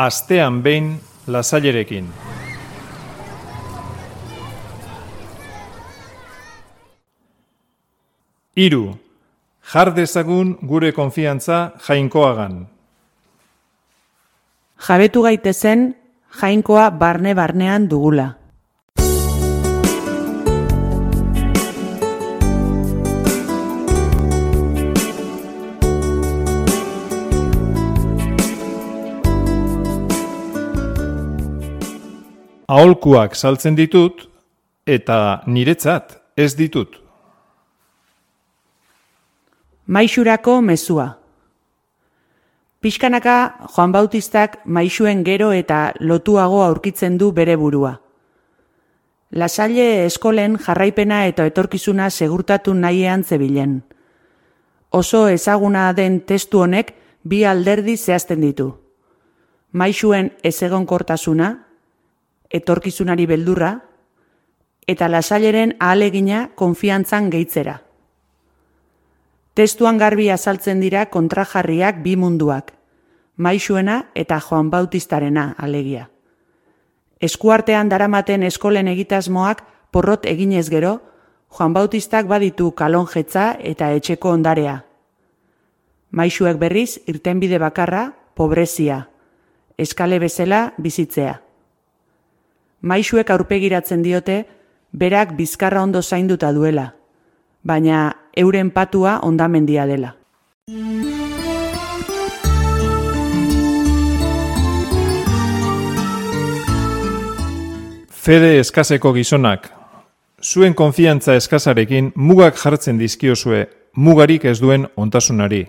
astean behin Lasailerekin. Hiru, jar dezagun gure konfiantza Jainkoagan. Jabetu gaitezen Jainkoa barne-barnean dugula. Aholkuak saltzen ditut eta niretzat ez ditut. Maixurako mezua. Pixkanaka Joan Bautistak maixuen gero eta lotuago aurkitzen du bere burua. Lasalle eskolen jarraipena eta etorkizuna segurtatu nahiean zebilen. Oso ezaguna den testu honek bi alderdi zehazten ditu. Maixuen ezegonkortasuna, etorkizunari beldurra, eta Lasaileren ahalegina konfiantzan gehitzera. Testuan garbi azaltzen dira kontrajarriak bi munduak, maixuena eta Joan Bautistarena alegia. Eskuartean daramaten eskolen egitasmoak porrot eginez gero, Joan Bautistak baditu kalonjetza eta etxeko ondarea. Maixuek berriz irtenbide bakarra, pobrezia, eskale bezala bizitzea. Maixuek aurpegiratzen diote, berak bizkarra ondo zainduta duela, baina euren patua hondamendia dela. Fede eskaseko gizonak, zuen konfiantza eskasarekin mugak jartzen dizkiozue, mugarik ez duen ontasunari.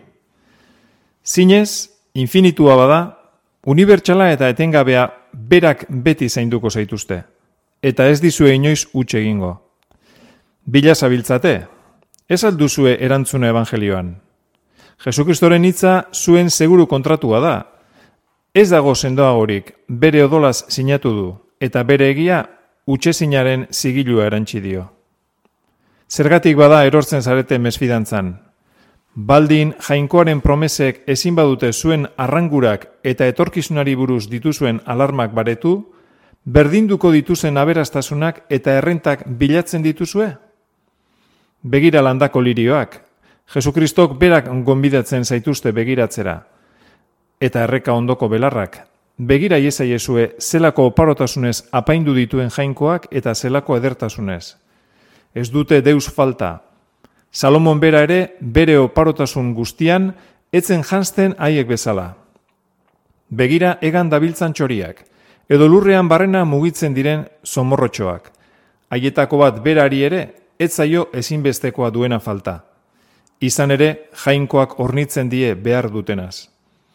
Zinez, infinitua bada, unibertsala eta etengabea berak beti zainduko zaituzte, eta ez dizue inoiz huts egingo. Bila zabiltzate, ez alduzue erantzuna evangelioan. Jesukristoren hitza zuen seguru kontratua da. Ez dago sendoagorik, bere odolaz sinatu du, eta bere egia hutsezinaren zigilua erantsi dio. Zergatik bada erortzen zarete mesfidantzan. Baldin Jainkoaren promesek ezin badute zuen arrangurak eta etorkizunari buruz dituzuen alarmak baretu, berdinduko dituzen aberastasunak eta errentak bilatzen dituzue? Begira landako lirioak, Jesukristok berak gonbidatzen zaituzte begiratzera, eta erreka ondoko belarrak, begira iezaiezue zelako oparotasunez apaindu dituen Jainkoak eta zelako edertasunez. Ez dute deus falta. Salomon bera ere bere oparotasun guztian etzen janzten haiek bezala. Begira egan dabiltzan txoriak, edo lurrean barrena mugitzen diren somorrotxoak. Haietako bat berari ere ez zaio ezinbestekoa duena falta. Izan ere Jainkoak hornitzen die behar dutenaz.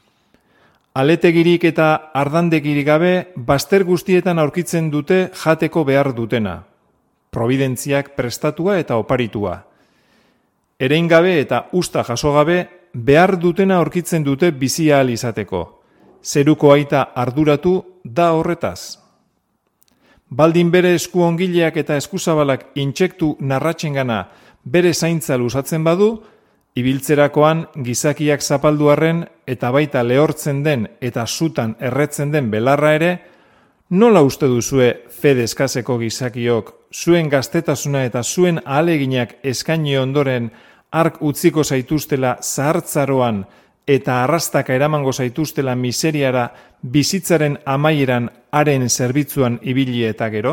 Aletegirik eta ardandegirik gabe bazter guztietan aurkitzen dute jateko behar dutena. Providentziak prestatua eta oparitua. Erein gabe eta usta jaso gabe behar dutena aurkitzen dute bizi ahal izateko. Zeruko aita arduratu da horretaz. Baldin bere esku ongileak eta eskuzabalak intsektu narratxengana bere zaintza luzatzen badu, ibiltzerakoan gizakiak zapalduarren eta baita lehortzen den eta sutan erretzen den belarra ere, nola uste duzue fede eskaseko gizakiok zuen gaztetasuna eta zuen ahaleginak eskaini ondoren ark utziko zaituztela zahartzaroan eta arrastaka eramango zaituztela miseriara bizitzaren amaieran haren zerbitzuan ibili eta gero?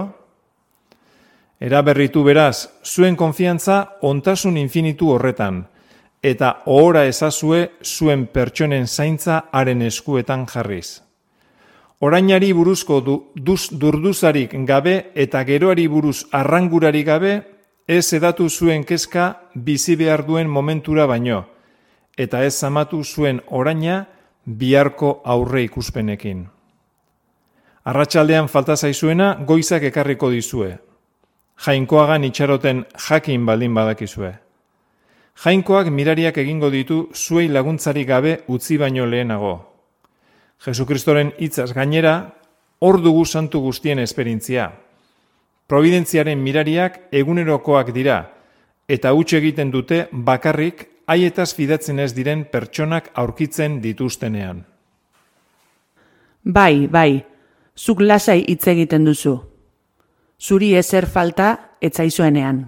Eraberritu beraz, zuen konfiantza ontasun infinitu horretan, eta ohora ezazue zuen pertsonen zaintza haren eskuetan jarriz. Orainari buruzko durduzarik gabe eta geroari buruz arrangurari gabe, ez edatu zuen kezka bizi behar duen momentura baino, eta ez zamatu zuen oraina biharko aurre ikuspenekin. Arratsaldean falta zaizuena goizak ekarriko dizue. Jainkoagan itxaroten jakin baldin badakizue. Jainkoak mirariak egingo ditu zuei laguntzari gabe utzi baino lehenago. Jesukristoren hitzaz gainera, hor dugu santu guztien esperintzia. Providentziaren mirariak egunerokoak dira, eta huts egiten dute bakarrik haietaz fidatzen ez diren pertsonak aurkitzen dituztenean. Bai, zuk lasai hitz egiten duzu. Zuri ezer falta etzaizuenean.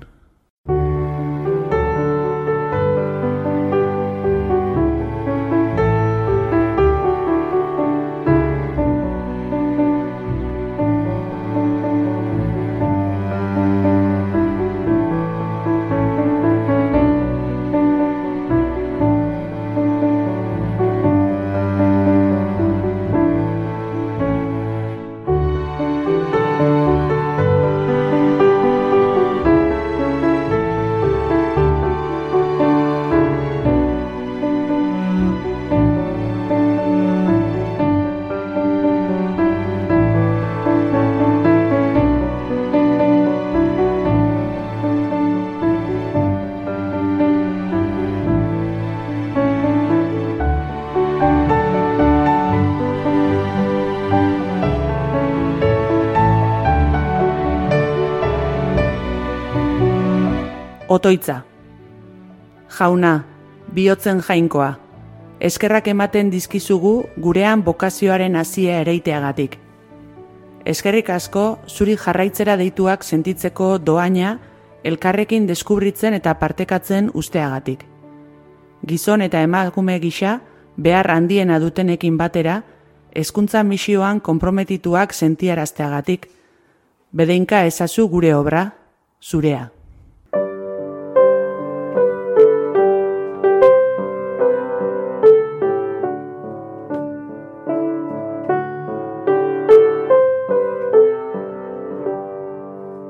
Otoitza. Jauna, bihotzen jainkoa, eskerrak ematen dizkizugu gurean bokazioaren hasia ereiteagatik. Eskerrik asko zuri jarraitzera deituak sentitzeko doaina elkarrekin deskubritzen eta partekatzen usteagatik. Gizon eta emakume gisa behar handiena dutenekin batera, hezkuntza misioan konprometituak sentiarazteagatik. Bedeinka ezazu gure obra, zurea.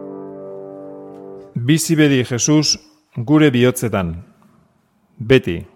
Bizi bedi Jesus gure bihotzetan, beti.